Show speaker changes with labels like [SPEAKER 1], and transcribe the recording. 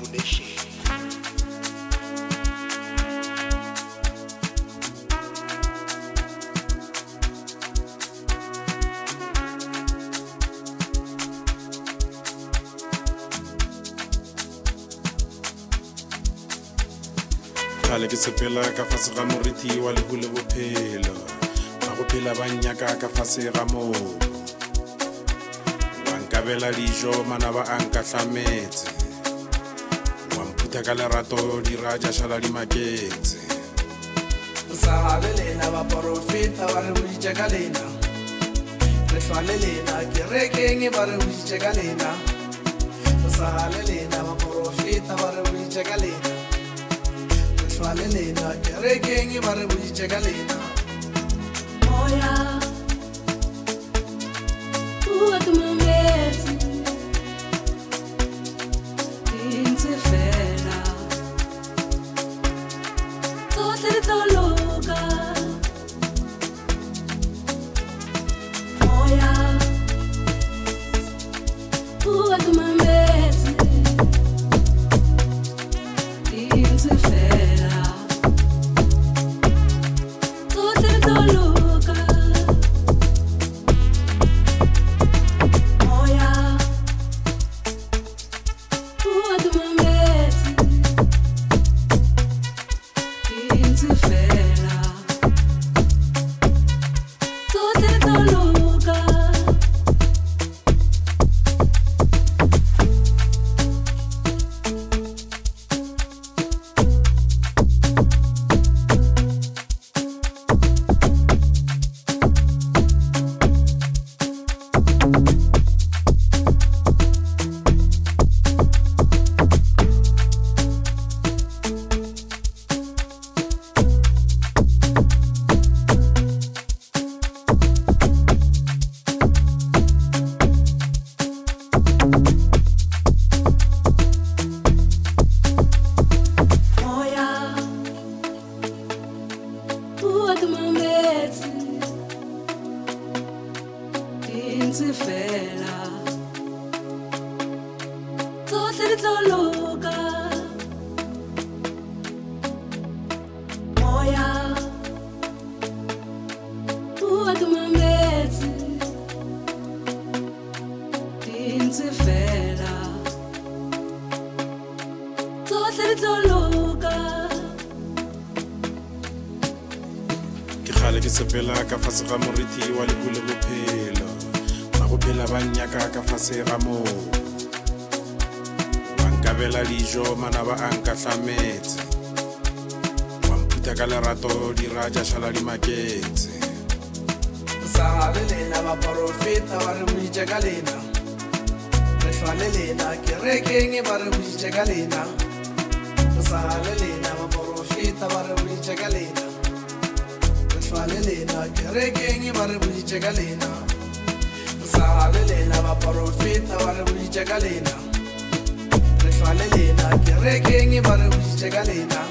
[SPEAKER 1] nation.
[SPEAKER 2] Kale ke sepela ka fase ga moriti wa lebule bophelo ba go phela ba nnyaka ka fase ga moo wa nkabela dijo manaba a nkatlametse wa mphutha ka lerato diraja šala di maketse
[SPEAKER 3] Sahale lena ba profeta ba re boditše ka lena re hlwale lena kerekeng ba re boditše ka lena Sahale lena ba profeta ba re boditše ka lena Hlwale lena kerekeng ba re boditše ka lena
[SPEAKER 4] Moya Ua ke mametse Di ntse fela Tsohle di tlo loka Moya Ua ke mametse Di ntse fela Tsohle di tlo loka Moya Ua ke mametse Di ntse fela Tsohle di tlo loka Moya Ua ke mametse Di ntse fela Tsohle di tlo loka Moya Ua ke mametse Di ntse fela Tsohle di tlo loka
[SPEAKER 2] ke kgale ke sepela ka fase ga moriti wa lebule bophelo ba go phela ba nnyaka ka fase ga moo wa nkabela dijo manaba a nkatlametse wa mphutha ka lerato diraja šala di maketse
[SPEAKER 3] Sahale lena ba profeta ba re boditše ka lena re hlwale lena kerekeng ba re boditše ka lena Sahale lena ba profeta ba re boditše ka lena re hlwale lena kerekeng ba re boditše ka lena Sahale lena ba profeta ba re boditše ka lena re hlwale lena kerekeng ba re boditše ka lena